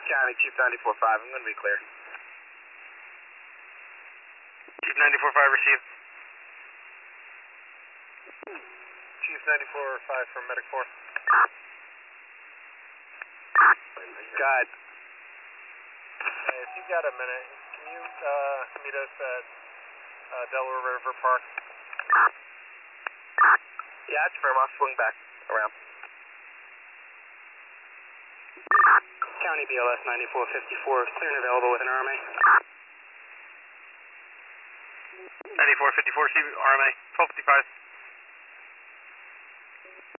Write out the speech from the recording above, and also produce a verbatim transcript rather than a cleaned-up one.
County, Chief ninety-four five, I'm going to be clear. Chief ninety-four five, received. Chief ninety-four five from Medic four. God. Hey, if you got a minute, can you uh, meet us at uh, Delaware River Park? Yeah, that's firm. I'll swing back around. County B L S ninety-four fifty-four, clear and available with an R M A. ninety-four fifty-four, R M A, twelve fifty-five.